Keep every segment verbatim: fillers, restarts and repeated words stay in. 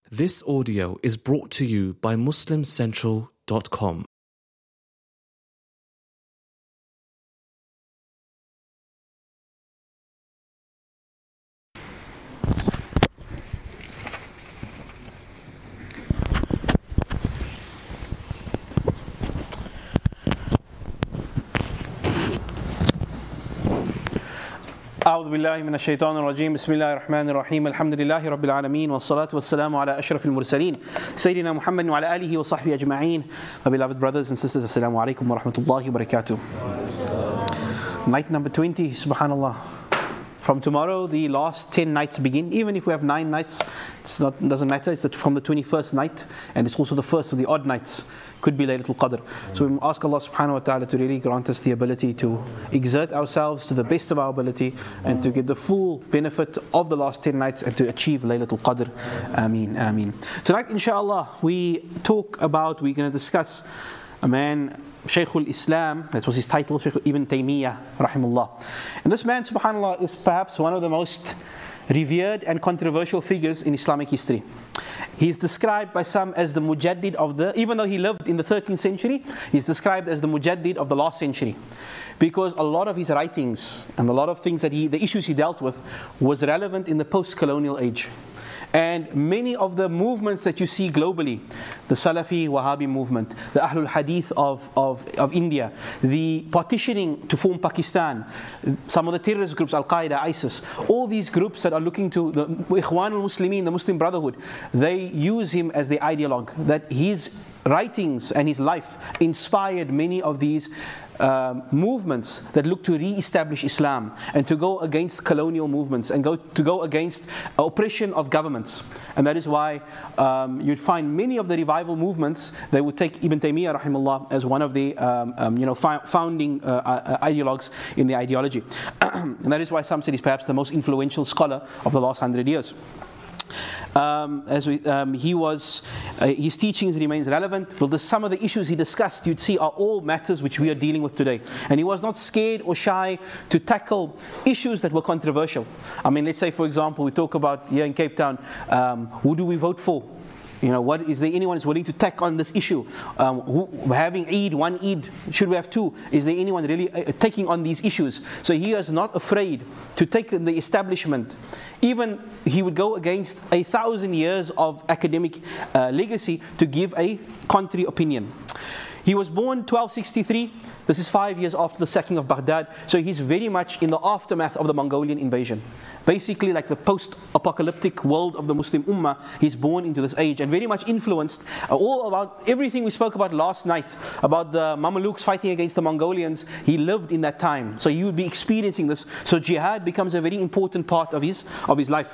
This audio is brought to you by Muslim Central dot com. أعوذ بالله من الشيطان الرجيم بسم الله الرحمن الرحيم الحمد لله رب العالمين والصلاة والسلام على أشرف المرسلين سيدنا محمد وعلى آله وصحبه أجمعين. My beloved brothers and sisters, Assalamu alaikum wa rahmatullahi wa barakatuh. Night number twenty, subhanallah. From tomorrow, the last ten nights begin. Even if we have nine nights, it's not, it doesn't matter. It's from the twenty-first night, and it's also the first of the odd nights. Could be Laylatul Qadr. So we ask Allah subhanahu wa ta'ala to really grant us the ability to exert ourselves to the best of our ability and to get the full benefit of the last ten nights and to achieve Laylatul Qadr. Ameen, ameen. Tonight, inshallah, we talk about, we're going to discuss a man, Shaykhul Islam, that was his title, Shaykh Ibn Taymiyyah, rahimullah. And this man, subhanallah, is perhaps one of the most revered and controversial figures in Islamic history. He's described by some as the Mujaddid of the, even though he lived in the thirteenth century, he's described as the Mujaddid of the last century. Because a lot of his writings and a lot of things that he, the issues he dealt with was relevant in the post-colonial age. And many of the movements that you see globally, the Salafi Wahhabi movement, the Ahlul Hadith of, of, of India, the partitioning to form Pakistan, some of the terrorist groups, Al-Qaeda, ISIS, all these groups that are looking to the Ikhwan al-Muslimin, the Muslim Brotherhood, they use him as the ideologue. That his writings and his life inspired many of these Um, movements that look to re-establish Islam and to go against colonial movements and go to go against oppression of governments. And that is why um, you'd find many of the revival movements, they would take Ibn Taymiyyah rahimahullah as one of the um, um, you know fi- founding uh, uh, ideologues in the ideology. And that is why some say he's perhaps the most influential scholar of the last hundred years. Um, as we, um, he was, uh, his teachings remains relevant. Well, the, some of the issues he discussed, you'd see, are all matters which we are dealing with today. And he was not scared or shy to tackle issues that were controversial. I mean, let's say, for example, we talk about here in Cape Town, um, who do we vote for? You know, what is there anyone who's willing to tack on this issue? Um, who, having Eid, one Eid, should we have two? Is there anyone really uh, taking on these issues? So he is not afraid to take the establishment. Even he would go against a thousand years of academic uh, legacy to give a contrary opinion. He was born twelve sixty-three. This is five years after the sacking of Baghdad. So he's very much in the aftermath of the Mongolian invasion. Basically like the post-apocalyptic world of the Muslim Ummah, he's born into this age and very much influenced uh, all about everything we spoke about last night, about the Mamelukes fighting against the Mongolians. He lived in that time. So he would be experiencing this. So jihad becomes a very important part of his, of his life.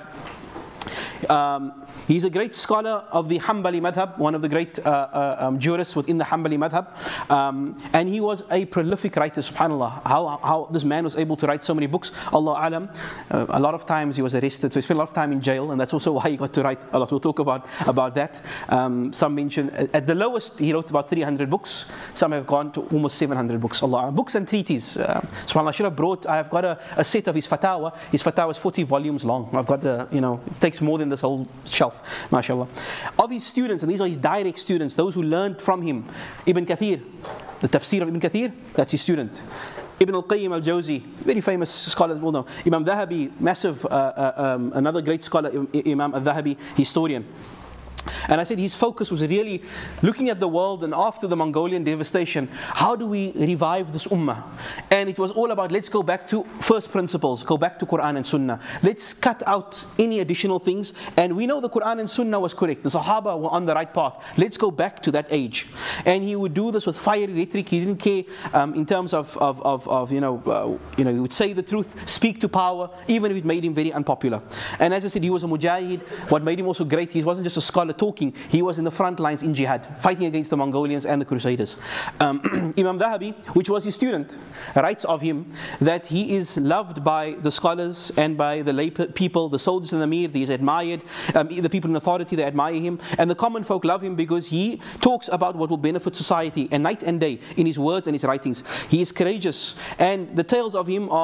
Um, He's a great scholar of the Hanbali madhab, one of the great uh, uh, um, jurists within the Hanbali madhab. Um, and he was a prolific writer, subhanAllah. How, how this man was able to write so many books, Allah alam. Uh, a lot of times he was arrested, so he spent a lot of time in jail, and that's also why he got to write a lot. We'll talk about, about that. Um, some mention, at the lowest, he wrote about three hundred books. Some have gone to almost seven hundred books, Allah alam. Books and treatises. Uh, SubhanAllah, I should have brought, I have got a, a set of his fatwa. His fatwa is forty volumes long. I've got the, you know, it takes more than this whole shelf. MashaAllah. Of his students, and these are his direct students, those who learned from him, Ibn Kathir, the tafsir of Ibn Kathir, that's his student. Ibn al-Qayyim al-Jawzi, very famous scholar, well known. Imam Dhahabi, massive, uh, uh, um, another great scholar, Imam al-Dhahabi, historian. And I said his focus was really looking at the world, and after the Mongolian devastation, how do we revive this ummah? And it was all about, let's go back to first principles, go back to Quran and Sunnah. Let's cut out any additional things. And we know the Quran and Sunnah was correct. The Sahaba were on the right path. Let's go back to that age. And he would do this with fiery rhetoric. He didn't care um, in terms of, of, of, of you know, uh, you know, he would say the truth, speak to power, even if it made him very unpopular. And as I said, he was a mujahid. What made him also great, he wasn't just a scholar talking, he was in the front lines in jihad, fighting against the Mongolians and the Crusaders. Um, Imam Dhahabi, which was his student, writes of him that he is loved by the scholars and by the lay people, the soldiers and the Amir. He is admired, um, the people in authority, they admire him, and the common folk love him because he talks about what will benefit society, and night and day in his words and his writings. He is courageous, and the tales of him are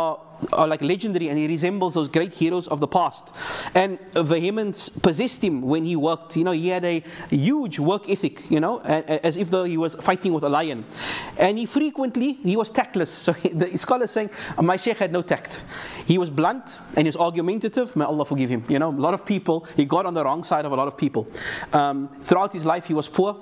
are like legendary, and he resembles those great heroes of the past. And vehemence possessed him when he worked. You know, he had a huge work ethic, you know, as if though he was fighting with a lion. And he frequently, he was tactless. So the scholar is saying, my sheikh had no tact. He was blunt and he was argumentative. May Allah forgive him. You know, a lot of people, he got on the wrong side of a lot of people. Um, throughout his life, he was poor.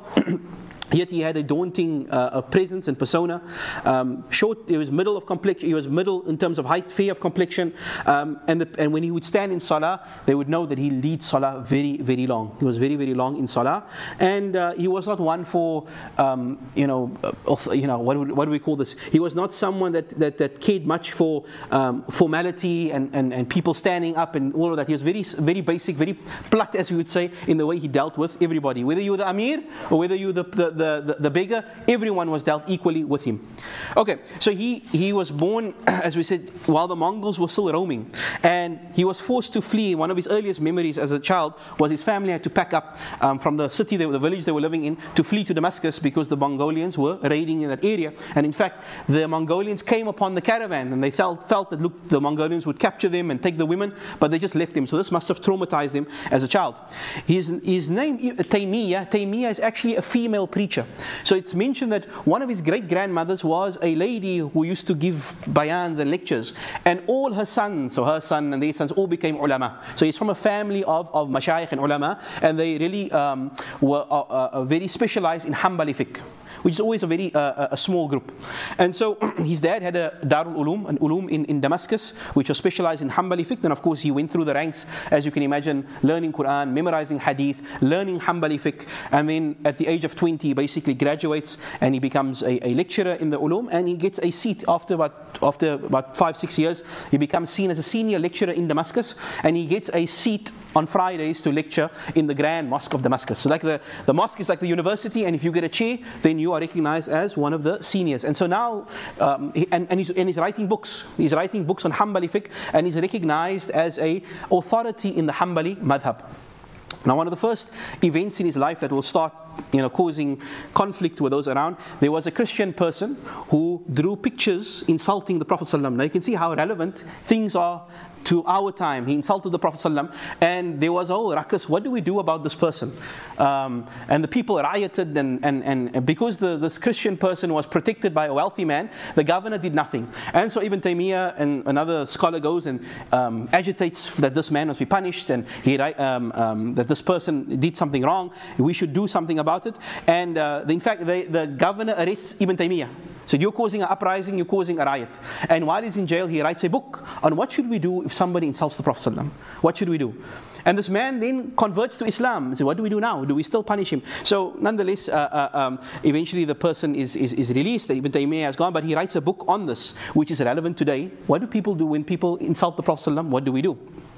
Yet he had a daunting uh, presence and persona. Um, short, he was middle of complexion. He was middle in terms of height, fair of complexion. Um, and, the, and when he would stand in salah, they would know that he leads salah very, very long. He was very, very long in salah, and uh, he was not one for, um, you know, uh, you know, what do, what do we call this? He was not someone that that, that cared much for um, formality and, and, and people standing up and all of that. He was very, very basic, very plucked, as we would say, in the way he dealt with everybody. Whether you were the Amir or whether you were the, the The, the, the bigger, everyone was dealt equally with him. Okay, so he, he was born, as we said, while the Mongols were still roaming. And he was forced to flee. One of his earliest memories as a child was his family had to pack up um, from the city, they, the village they were living in, to flee to Damascus because the Mongolians were raiding in that area. And in fact, the Mongolians came upon the caravan and they felt, felt that, look, the Mongolians would capture them and take the women, but they just left him. So this must have traumatized him as a child. His, his name, Taymiyyah, Taymiyyah is actually a female preacher. So it's mentioned that one of his great-grandmothers was a lady who used to give bayans and lectures, and all her sons, so her son and their sons, all became ulama. So he's from a family of, of mashayikh and ulama, and they really um, were uh, uh, very specialized in Hanbali fiqh, which is always a very uh, a small group. And so his dad had a Darul Ulum, an Ulum in, in Damascus, which was specialized in Hanbali fiqh. And of course he went through the ranks, as you can imagine, learning Quran, memorizing hadith, learning Hanbali fiqh, and then at the age of twenty he basically graduates and he becomes a, a lecturer in the Ulum, and he gets a seat after about, after about five, six years. He becomes seen as a senior lecturer in Damascus, and he gets a seat on Fridays to lecture in the Grand Mosque of Damascus. So like the, the mosque is like the university, and if you get a chair, then you are recognized as one of the seniors. And so now, um, he, and, and, he's, and he's writing books. He's writing books on Hanbali fiqh, and he's recognized as a authority in the Hanbali madhab. Now, one of the first events in his life that will start, you know, causing conflict with those around, there was a Christian person who drew pictures insulting the Prophet ﷺ. Now you can see how relevant things are to our time. He insulted the Prophet ﷺ, and there was, oh, ruckus, what do we do about this person? Um, and the people rioted, and, and, and because the, this Christian person was protected by a wealthy man, the governor did nothing. And so Ibn Taymiyyah and another scholar goes and um, agitates that this man must be punished, and he, um, um, that this person did something wrong, we should do something about it. And uh, in fact, the, the governor arrests Ibn Taymiyyah. So you're causing an uprising, you're causing a riot. And while he's in jail, he writes a book on what should we do if somebody insults the Prophet ﷺ. What should we do? And this man then converts to Islam. So what do we do now? Do we still punish him? So nonetheless, uh, uh, um, eventually the person is, is, is released. Ibn Taymiyyah has gone, but he writes a book on this, which is relevant today. What do people do when people insult the Prophet ﷺ? What do we do?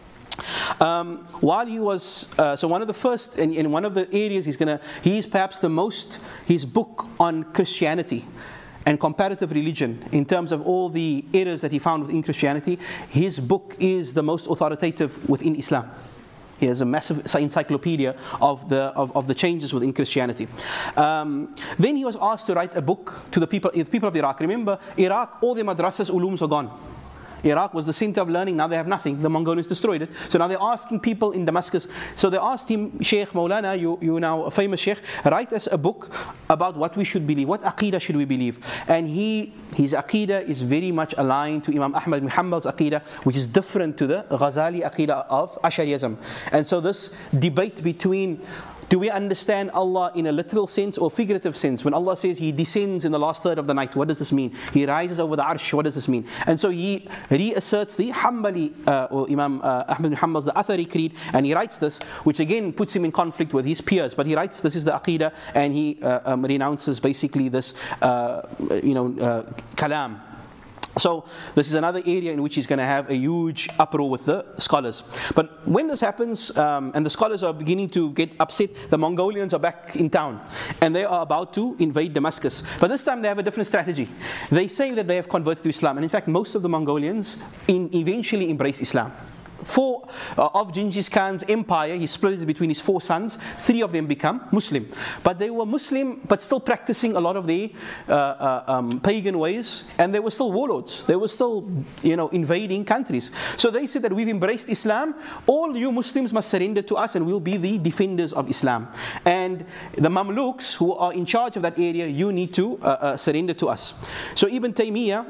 Um, while he was, uh, so one of the first, in, in one of the areas he's gonna, he's perhaps the most, his book on Christianity and comparative religion, in terms of all the errors that he found within Christianity, his book is the most authoritative within Islam. He has a massive encyclopedia of the of, of the changes within Christianity. Um, then he was asked to write a book to the people, the people of Iraq. Remember, Iraq, all the madrasas, ulums are gone. Iraq was the center of learning, now they have nothing. The Mongolians destroyed it. So now they're asking people in Damascus. So they asked him, Sheikh Maulana, you, you now a famous Sheikh, write us a book about what we should believe. What Aqidah should we believe? And he, his Aqidah is very much aligned to Imam Ahmad bin Hanbal's Aqidah, which is different to the Ghazali Aqidah of Ash'ariyism. And so this debate between, do we understand Allah in a literal sense or figurative sense? When Allah says He descends in the last third of the night, what does this mean? He rises over the arsh, what does this mean? And so he reasserts the Hanbali, uh, or Imam uh, Ahmad bin Hanbal's, the Athari creed, and he writes this, which again puts him in conflict with his peers. But he writes, this is the Aqidah, and he uh, um, renounces basically this, uh, you know, uh, kalam. So this is another area in which he's going to have a huge uproar with the scholars. But when this happens, um, and the scholars are beginning to get upset, the Mongolians are back in town, and they are about to invade Damascus. But this time they have a different strategy. They say that they have converted to Islam, and in fact most of the Mongolians in eventually embrace Islam. four uh, of Genghis Khan's empire, he split it between his four sons. Three of them become Muslim, but they were Muslim, but still practicing a lot of the uh, uh, um, pagan ways, and they were still warlords. They were still, you know, invading countries. So they said that we've embraced Islam. All you Muslims must surrender to us, and we'll be the defenders of Islam. And the Mamluks who are in charge of that area, you need to uh, uh, surrender to us. So Ibn Taymiyyah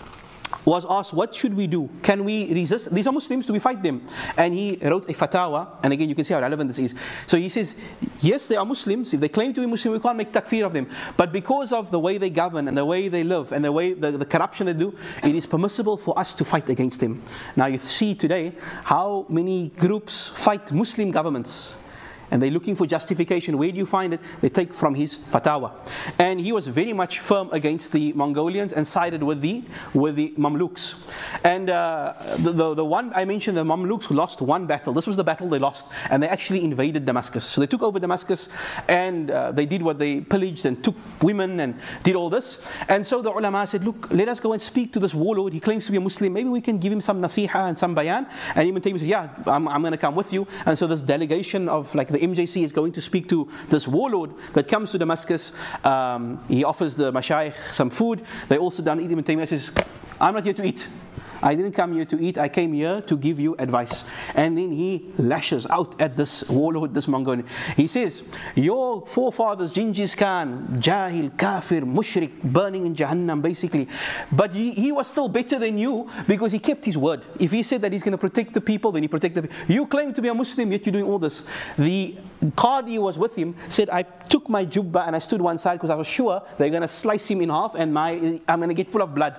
was asked, what should we do? Can we resist? These are Muslims, do we fight them? And he wrote a fatwa, and again you can see how relevant this is. So he says, yes, they are Muslims. If they claim to be Muslim, we can't make takfir of them. But because of the way they govern and the way they live and the way the, the corruption they do, it is permissible for us to fight against them. Now you see today how many groups fight Muslim governments. And they're looking for justification. Where do you find it? They take from his fatwa. And he was very much firm against the Mongolians and sided with the with the Mamluks. And uh, the, the, the one I mentioned, the Mamluks lost one battle. This was the battle they lost. And they actually invaded Damascus. So they took over Damascus, and uh, they did what they pillaged and took women and did all this. And so the ulama said, look, let us go and speak to this warlord. He claims to be a Muslim. Maybe we can give him some nasiha and some bayan. And Ibn Taymiyyah said, yeah, I'm, I'm going to come with you. And so this delegation of like the M J C is going to speak to this warlord that comes to Damascus. Um, he offers the mashayikh some food. They all sit down and eat. Ibn Taymiyyah says, I'm not here to eat. I didn't come here to eat, I came here to give you advice. And then he lashes out at this warlord, this Mongolian. He says, your forefathers, Genghis Khan, Jahil, Kafir, Mushrik, burning in Jahannam basically. But he, he was still better than you because he kept his word. If he said that he's going to protect the people, then he protected the people. You claim to be a Muslim, yet you're doing all this. The Qadi who was with him said, I took my jubba and I stood one side because I was sure they're going to slice him in half and my I'm going to get full of blood.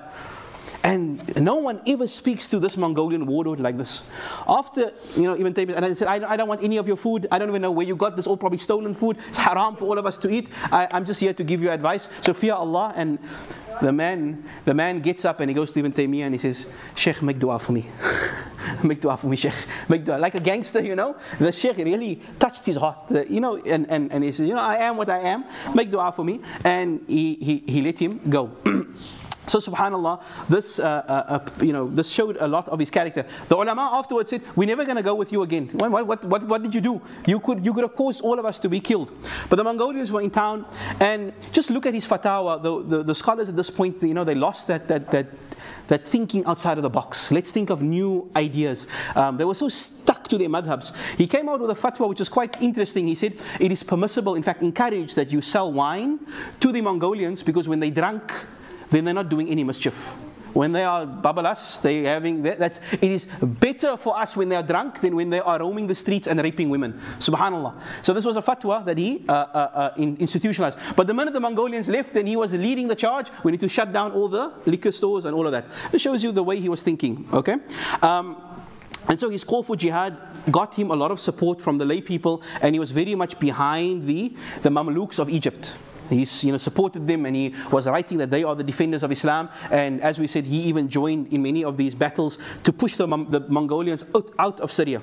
And no one ever speaks to this Mongolian warlord like this. After, you know, Ibn Taymiyyah, and I said, I, I don't want any of your food. I don't even know where you got this, all probably stolen food. It's haram for all of us to eat. I, I'm just here to give you advice. So fear Allah. And the man, the man gets up and he goes to Ibn Taymiyyah and he says, Sheikh, make dua for me. Make dua for me, Sheikh. Make dua. Like a gangster, you know. The Sheikh really touched his heart. The, you know, and, and, and he said, you know, I am what I am. Make dua for me. And he, he, he let him go. So subhanallah, this uh, uh, uh, you know this showed a lot of his character. The ulama afterwards said, "We're never going to go with you again. What, what, what, what did you do? You could you could have caused all of us to be killed." But the Mongolians were in town, and just look at his fatwa. The, the, the scholars at this point, you know, they lost that that that that thinking outside of the box. Let's think of new ideas. Um, they were so stuck to their madhabs. He came out with a fatwa which was quite interesting. He said it is permissible, in fact, encouraged that you sell wine to the Mongolians because when they drank, then they're not doing any mischief. When they are babalas, they having that's it is better for us when they are drunk than when they are roaming the streets and raping women. Subhanallah. So this was a fatwa that he uh, uh, uh, institutionalized. But the minute the Mongolians left, then he was leading the charge. We need to shut down all the liquor stores and all of that. It shows you the way he was thinking. Okay. Um, And so his call for jihad got him a lot of support from the lay people, and he was very much behind the, the Mamluks of Egypt. He's you know supported them, and he was writing that they are the defenders of Islam. And as we said, he even joined in many of these battles to push the, the Mongolians out, out of Syria.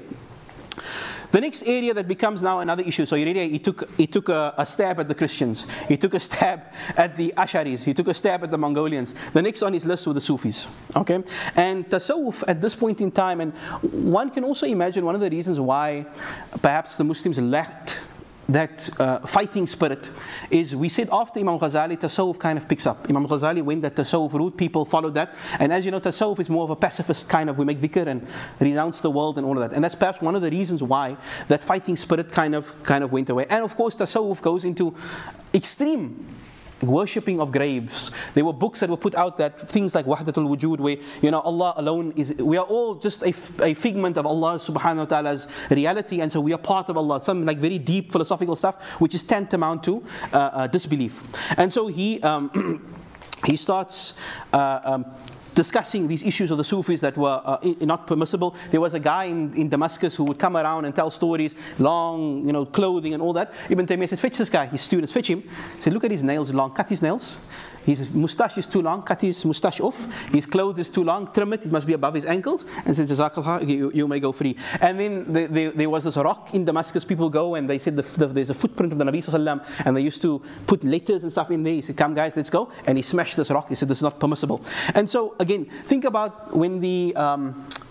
The next area that becomes now another issue. So he, he took he took a, a stab at the Christians. He took a stab at the Asharis. He took a stab at the Mongolians. The next on his list were the Sufis. Okay, and Tasawwuf at this point in time, and one can also imagine one of the reasons why perhaps the Muslims lacked that uh, fighting spirit is we said after Imam Ghazali, Tasawwuf kind of picks up. Imam Ghazali went that Tasawwuf route, people followed that. And as you know, Tasawwuf is more of a pacifist kind of, we make dhikr and renounce the world and all of that. And that's perhaps one of the reasons why that fighting spirit kind of kind of went away. And of course, Tasawwuf goes into extreme worshipping of graves. There were books that were put out that things like Wahdatul Wujud, where you know Allah alone is, we are all just a, a figment of Allah subhanahu wa ta'ala's reality, and so we are part of Allah. Some like very deep philosophical stuff which is tantamount to uh, uh, disbelief. And so he um, he starts uh, um, discussing these issues of the Sufis that were uh, not permissible. There was a guy in, in Damascus who would come around and tell stories, long, you know, clothing and all that. Ibn Taymiyyah said, fetch this guy. His students, fetch him. He said, look at his nails long, cut his nails. His moustache is too long, cut his moustache off. His clothes is too long, trim it, it must be above his ankles. And said, Jazakallah, you, you may go free. And then the, the, there was this rock in Damascus, people go and they said, the, the, there's a footprint of the Nabi Sallallahu Alaihi Wasallam, and they used to put letters and stuff in there. He said, come guys, let's go. And he smashed this rock. He said, this is not permissible. And so, again, think about when the... Um,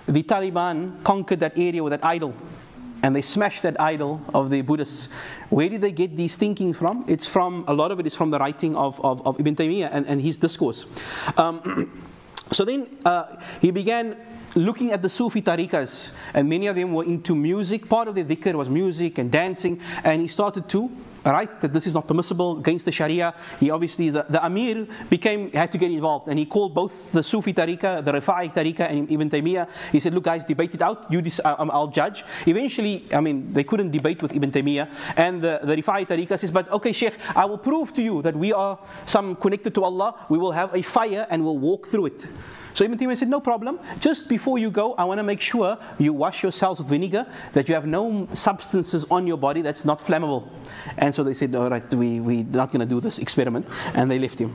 the Taliban conquered that area with that idol. And they smashed that idol of the Buddhists. Where did they get these thinking from? It's from, a lot of it is from the writing of, of, of Ibn Taymiyyah and, and his discourse. Um, so then uh, he began looking at the Sufi tariqas, and many of them were into music. Part of their dhikr was music and dancing, and he started to write that this is not permissible against the Sharia. He obviously, the, the Amir became, had to get involved, and he called both the Sufi tariqa, the Rifa'i tariqa, and Ibn Taymiyyah. He said, look guys, debate it out, you dis- um, I'll judge. Eventually, I mean, they couldn't debate with Ibn Taymiyyah, and the, the Rifa'i tariqa says, but okay Sheikh, I will prove to you that we are some connected to Allah, we will have a fire and we'll walk through it. So Ibn Taymiyyah said, no problem, just before you go, I want to make sure you wash yourselves with vinegar, that you have no substances on your body that's not flammable. And so they said, all right, we, we're not going to do this experiment, and they left him.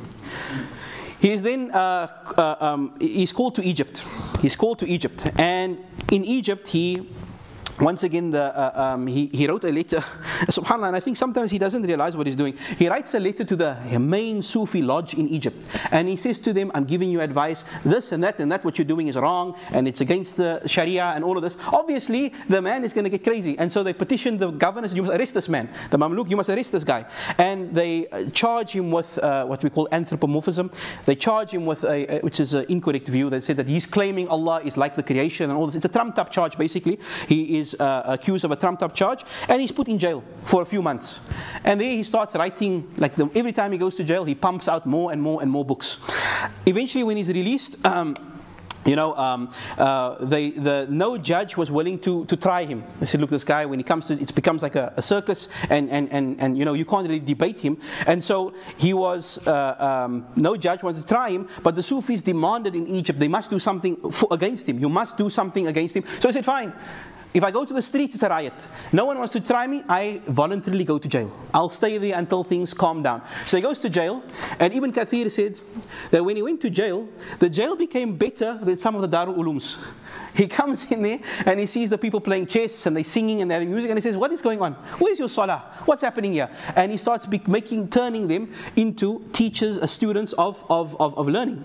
He is then, uh, uh, um, he's called to Egypt. He's called to Egypt, and in Egypt he, once again, the, uh, um, he, he wrote a letter, subhanAllah, and I think sometimes he doesn't realize what he's doing. He writes a letter to the main Sufi lodge in Egypt, and he says to them, I'm giving you advice, this and that and that, what you're doing is wrong, and it's against the Sharia and all of this. Obviously, the man is going to get crazy, and so they petitioned the governor, you must arrest this man, the Mamluk, you must arrest this guy. And they charge him with uh, what we call anthropomorphism. They charge him with, a, a, which is an incorrect view. They say that he's claiming Allah is like the creation and all this. It's a trumped up charge, basically. He is Uh, accused of a trumped up charge, and he's put in jail for a few months. And there he starts writing, like the, every time he goes to jail, he pumps out more and more and more books. Eventually, when he's released, um, You know, um, uh, they, the, no judge was willing to, to try him. They said, look, this guy, when he comes to, it becomes like a, a circus, and, and, and, and, you know, you can't really debate him. And so he was, uh, um, no judge wanted to try him, but the Sufis demanded in Egypt, they must do something for, against him. You must do something against him. So he said, fine. If I go to the streets, it's a riot. No one wants to try me, I voluntarily go to jail. I'll stay there until things calm down. So he goes to jail, and Ibn Kathir said that when he went to jail, the jail became better than some of the Darul Ulums. He comes in there and he sees the people playing chess and they're singing and they're having music, and he says, what is going on? Where's your salah? What's happening here? And he starts be- making, turning them into teachers, uh, students of, of, of, of learning.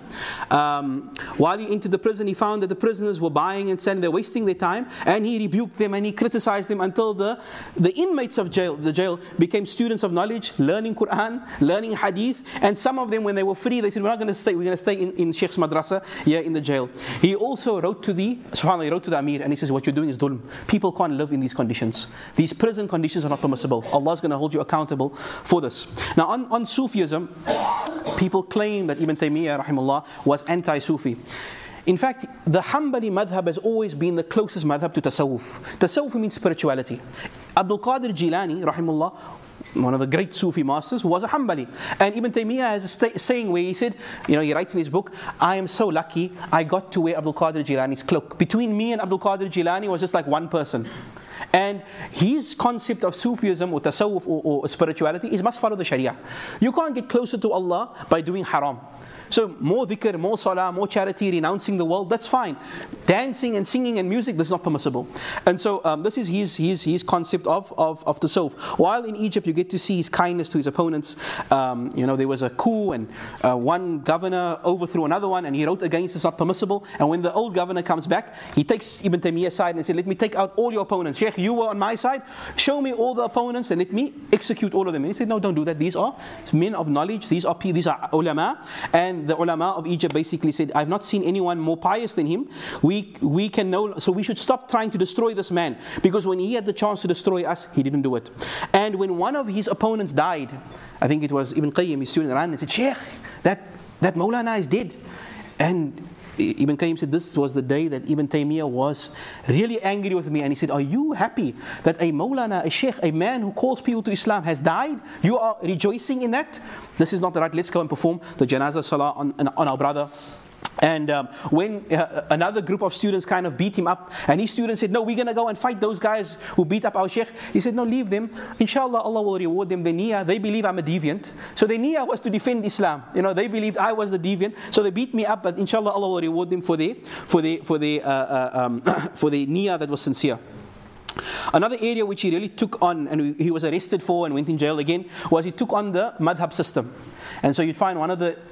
Um, while he entered the prison, he found that the prisoners were buying and selling, they're wasting their time, and he rebuked them and he criticized them until the, the inmates of jail, the jail became students of knowledge, learning Quran, learning Hadith, and some of them, when they were free, they said, we're not going to stay, we're going to stay in, in Sheikh's madrasa here in the jail. He also wrote to the SubhanAllah, he wrote to the Amir and he says, what you're doing is dhulm. People can't live in these conditions. These prison conditions are not permissible. Allah's going to hold you accountable for this. Now on, on Sufism, people claim that Ibn Taymiyyah rahimahullah was anti-Sufi. In fact, the Hanbali madhab has always been the closest madhab to tasawwuf. Tasawwuf means spirituality. Abdul Qadir Jilani rahimahullah, one of the great Sufi masters, was a Hanbali. And Ibn Taymiyyah has a sta- saying where he said, you know, he writes in his book, I am so lucky I got to wear Abdul Qadir Jilani's cloak. Between me and Abdul Qadir Jilani was just like one person. And his concept of Sufism or tasawwuf or, or spirituality is must follow the Sharia. You can't get closer to Allah by doing haram. So more dhikr, more salah, more charity, renouncing the world, that's fine. Dancing and singing and music, this is not permissible. And so um, this is his, his, his concept of, of, of tasawwuf. While in Egypt you get to see his kindness to his opponents. Um, you know, there was a coup and uh, one governor overthrew another one and he wrote against it's not permissible. And when the old governor comes back, he takes Ibn Taymiyyah's side and said, let me take out all your opponents. Sheikh, you were on my side, show me all the opponents and let me execute all of them. And he said, no, don't do that. These are men of knowledge, these are, these are ulama. And the ulama of Egypt basically said, I've not seen anyone more pious than him. We we can know, so we should stop trying to destroy this man, because when he had the chance to destroy us, he didn't do it. And when one of his opponents died, I think it was Ibn Qayyim, his student, ran and said, Sheikh, that, that Maulana is dead. And Ibn Qayyim said, this was the day that Ibn Taymiyyah was really angry with me, and he said, are you happy that a Maulana, a Sheikh, a man who calls people to Islam has died? You are rejoicing in that? This is not the right. Let's go and perform the janazah salah on, on our brother. And um, when uh, another group of students kind of beat him up, and his students said, no, we're going to go and fight those guys who beat up our Sheikh. He said, no, leave them. Inshallah, Allah will reward them. Their niyyah, they believe I'm a deviant. So their niyyah was to defend Islam. You know, they believed I was the deviant. So they beat me up, but inshallah, Allah will reward them for their, for their, for their, uh, uh, um, for their niyyah that was sincere. Another area which he really took on, and he was arrested for and went in jail again, was he took on the madhab system. And so you'd find one of the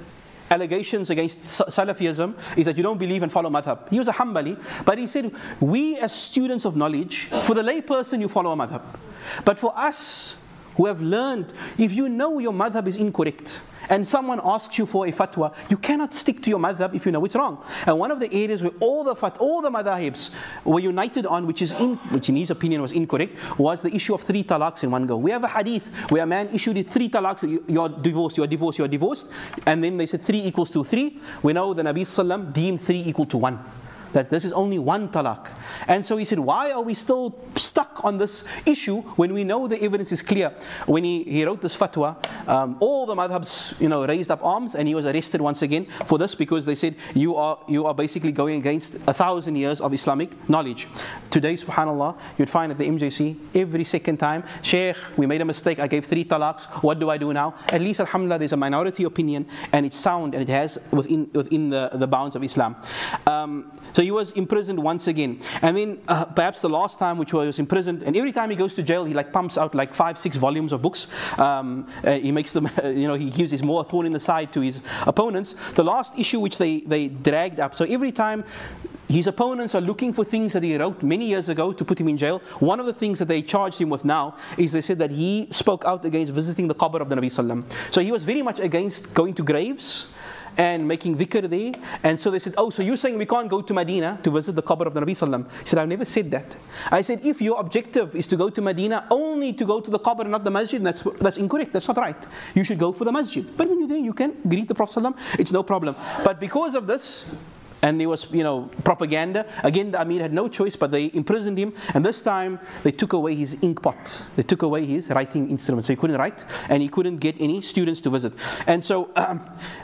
allegations against Salafism is that you don't believe and follow madhab. He was a Hanbali, but he said, we as students of knowledge, for the lay person you follow a madhab. But for us who have learned, if you know your madhab is incorrect, and someone asks you for a fatwa, you cannot stick to your madhab if you know it's wrong. And one of the areas where all the fat, all the madhabs were united on, which is in, which in his opinion was incorrect, was the issue of three talaqs in one go. We have a hadith where a man issued it three talaqs, you, you're divorced, you're divorced, you're divorced, and then they said three equals to three. We know the Nabi Sallam deemed three equal to one. That this is only one talaq. And so he said, why are we still stuck on this issue when we know the evidence is clear? When he, he wrote this fatwa, um, all the madhabs, you know, raised up arms, and he was arrested once again for this, because they said, you are you are basically going against a thousand years of Islamic knowledge. Today, subhanAllah, you'd find at the M J C, every second time, Shaykh, we made a mistake, I gave three talaqs, what do I do now? At least, alhamdulillah, there's a minority opinion, and it's sound, and it has within within the, the bounds of Islam. Um, so he was imprisoned once again. And then uh, perhaps the last time which he was imprisoned, and every time he goes to jail, he like pumps out like five, six volumes of books. Um, uh, he makes them, you know, he gives his more thorn in the side to his opponents. The last issue which they, they dragged up. So every time his opponents are looking for things that he wrote many years ago to put him in jail, one of the things that they charged him with now is they said that he spoke out against visiting the qabr of the Nabi Sallam. So he was very much against going to graves and making dhikr there. And so they said, oh, so you're saying we can't go to Medina to visit the qabr of the Nabi Sallam? He said, I've never said that. I said, if your objective is to go to Medina only to go to the qabr and not the masjid, that's that's incorrect, that's not right. You should go for the masjid. But when you're there, you can greet the Prophet Sallam, it's no problem. But because of this, and there was, you know, propaganda, again the Amir had no choice, but they imprisoned him, and this time they took away his ink pot. They took away his writing instrument, so he couldn't write, and he couldn't get any students to visit. And so um,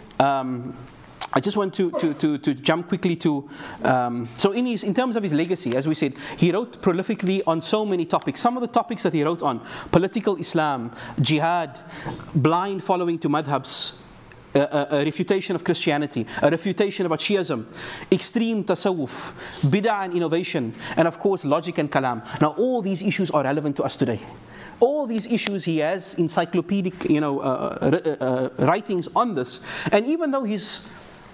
Um, I just want to, to, to, to jump quickly to, um, so in his, in terms of his legacy, as we said, he wrote prolifically on so many topics. Some of the topics that he wrote on: political Islam, jihad, blind following to madhabs, a, a, a refutation of Christianity, a refutation about Shiism, extreme tasawwuf, bid'ah and innovation, and of course logic and kalam. Now all these issues are relevant to us today. All these issues he has encyclopedic, you know, uh, uh, uh, writings on this. And even though he's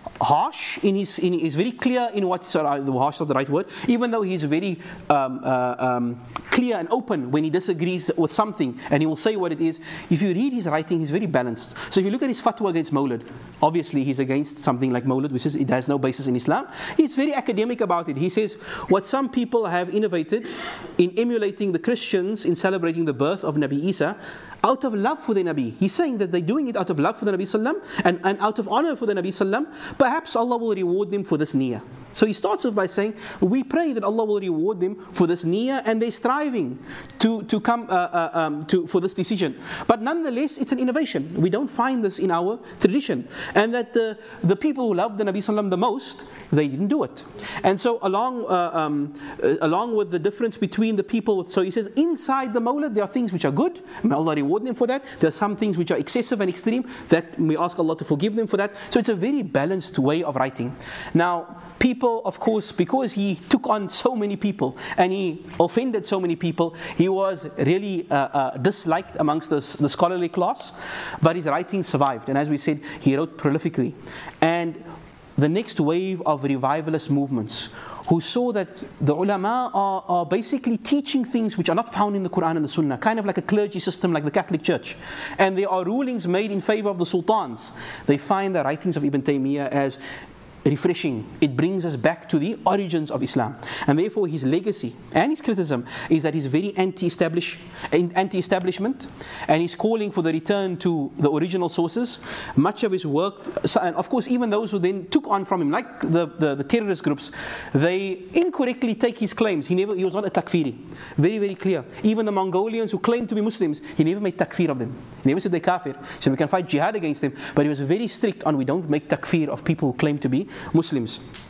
harsh in his, in, he's very clear in what, sorry, the harsh is the right word, even though he's very um, uh, um, clear and open when he disagrees with something, and he will say what it is. If you read his writing, he's very balanced. So if you look at his fatwa against Mawlid, obviously he's against something like Mawlid, which is, it has no basis in Islam. He's very academic about it. He says, what some people have innovated in emulating the Christians in celebrating the birth of Nabi Isa, out of love for the Nabi. He's saying that they're doing it out of love for the Nabi Sallam, and, and out of honor for the Nabi Sallam. Perhaps Allah will reward them for this niyyah. So he starts off by saying, we pray that Allah will reward them for this niyyah, and they're striving to, to come uh, uh, um, to, for this decision. But nonetheless, it's an innovation. We don't find this in our tradition. And that the, the people who love the Nabi Sallam the most, they didn't do it. And so along uh, um, uh, along with the difference between the people, with, so he says, inside the Mawlid, there are things which are good, may Allah reward them for that. There are some things which are excessive and extreme, that we ask Allah to forgive them for that. So it's a very balanced way of writing. Now, people, of course, because he took on so many people and he offended so many people, he was really uh, uh, disliked amongst the, the scholarly class, but his writing survived. And as we said, he wrote prolifically. And the next wave of revivalist movements, who saw that the ulama are, are basically teaching things which are not found in the Quran and the Sunnah, kind of like a clergy system like the Catholic Church. And there are rulings made in favor of the sultans. They find the writings of Ibn Taymiyyah as refreshing. It brings us back to the origins of Islam. And therefore his legacy and his criticism is that he's very anti-establish, anti-establishment, and he's calling for the return to the original sources. Much of his work, and of course even those who then took on from him, like the, the, the terrorist groups, they incorrectly take his claims. He never, he was not a takfiri. Very, very clear. Even the Mongolians who claimed to be Muslims, he never made takfir of them. He never said they're kafir. So we can fight jihad against them, but he was very strict on, we don't make takfir of people who claim to be Muslims.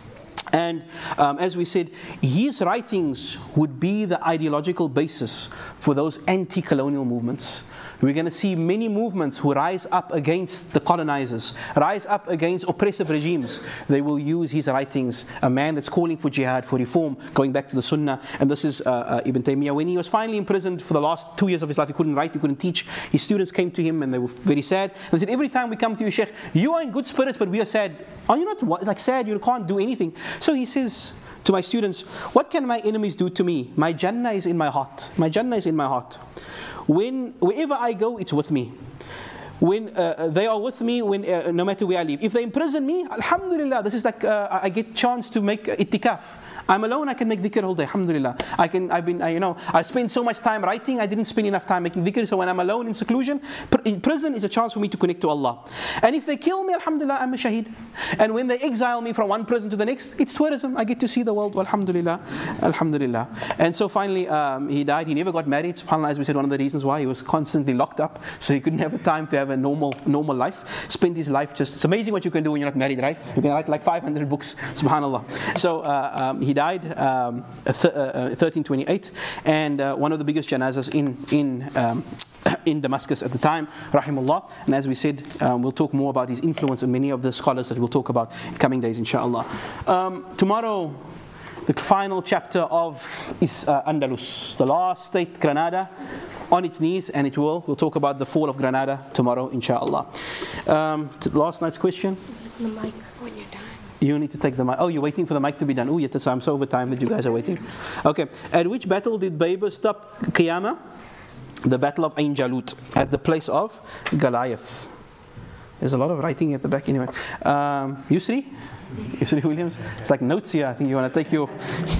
And um, as we said, his writings would be the ideological basis for those anti-colonial movements. We're going to see many movements who rise up against the colonizers, rise up against oppressive regimes. They will use his writings. A man that's calling for jihad, for reform, going back to the Sunnah. And this is uh, uh, Ibn Taymiyyah. When he was finally imprisoned for the last two years of his life, he couldn't write, he couldn't teach. His students came to him and they were very sad. And they said, every time we come to you, Sheikh, you are in good spirits, but we are sad. Are you not like sad? You can't do anything. So he says to my students, what can my enemies do to me? My Jannah is in my heart. My Jannah is in my heart. When, wherever I go, it's with me. When uh, they are with me, when uh, no matter where I live. If they imprison me, alhamdulillah, this is like uh, I get chance to make ittikaf. I'm alone, I can make dhikr all day, alhamdulillah. I can, I've been, I, you know, I spend so much time writing, I didn't spend enough time making dhikr. So when I'm alone in seclusion, in prison is a chance for me to connect to Allah. And if they kill me, alhamdulillah, I'm a shaheed. And when they exile me from one prison to the next, it's tourism. I get to see the world, alhamdulillah, alhamdulillah. And so finally, um, he died. He never got married. SubhanAllah, as we said, one of the reasons why he was constantly locked up, so he couldn't have a time to have a normal normal life, spend his life just, it's amazing what you can do when you're not married, right? You can write like five hundred books, subhanallah. So uh, um, he died um, th- uh, thirteen twenty-eight, and uh, one of the biggest janazas in in um, in Damascus at the time, rahimullah. And as we said, um, we'll talk more about his influence on many of the scholars that we'll talk about in coming days, inshallah. Um, tomorrow, the final chapter of is uh, Andalus, the last state, Granada, on its knees, and it will. We'll talk about the fall of Granada tomorrow, inshallah. Um, last night's question? The mic when you're done. You need to take the mic. Oh, you're waiting for the mic to be done. Oh, yes, I'm so over time that you guys are waiting. Okay. At which battle did Bayber stop Qiyamah? The battle of Ain Jalut, at the place of Goliath. There's a lot of writing at the back anyway. Um, Yusri? Yusri Williams? It's like notes here. I think you want to take your...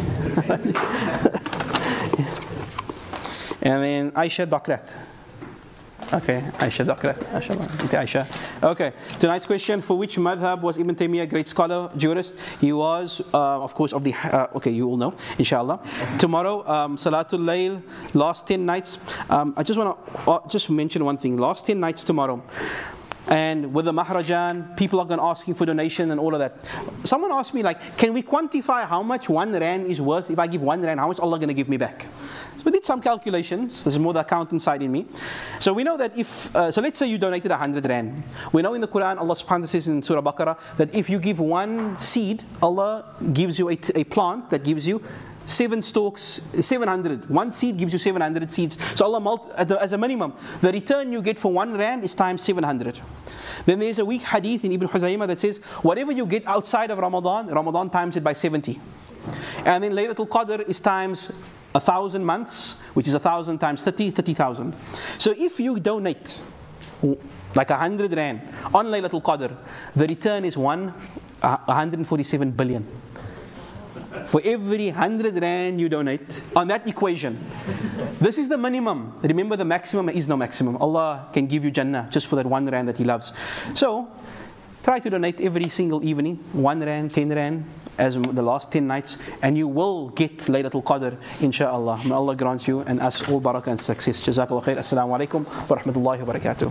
And then Aisha Dakrat. Okay, Aisha Dakrat. Aisha. Okay, tonight's question: for which madhab was Ibn Taymiyyah a great scholar, jurist? He was, uh, of course, of the. Uh, okay, you all know, inshallah. Tomorrow, um, Salatul Layl, last ten nights. Um, I just want to uh, just mention one thing. Last ten nights tomorrow. And with the Mahrajan, people are going to asking for donation and all of that. Someone asked me, like, can we quantify how much one rand is worth? If I give one rand, how much Allah going to give me back? So we did some calculations. There's more the accountant side in me. So we know that if, uh, so let's say you donated one hundred rand. We know in the Quran, Allah subhanahu wa ta'ala says in Surah Baqarah, that if you give one seed, Allah gives you a, a plant that gives you seven stalks, seven hundred. One seed gives you seven hundred seeds. So Allah, multi- as a minimum, the return you get for one rand is times seven hundred. Then there's a weak hadith in Ibn Huzaymah that says, whatever you get outside of Ramadan, Ramadan times it by seventy. And then Laylatul Qadr is times a thousand months, which is a thousand times thirty, thirty thousand. So if you donate like a hundred rand on Laylatul Qadr, the return is one, uh, one hundred forty-seven billion. For every hundred rand you donate on that equation, this is the minimum. Remember, the maximum is no maximum. Allah can give you Jannah just for that one rand that He loves. So try to donate every single evening, one rand, ten rand, as the last ten nights, and you will get Laylatul Qadr, inshaAllah. May Allah grant you and us all barakah and success. Jazakallah khair. Assalamu alaikum wa rahmatullahi wa barakatuh.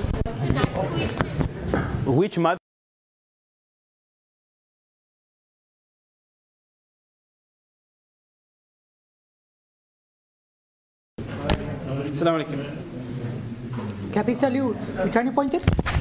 Which mother? Assalamu alaikum. Can I please tell you which one you pointed?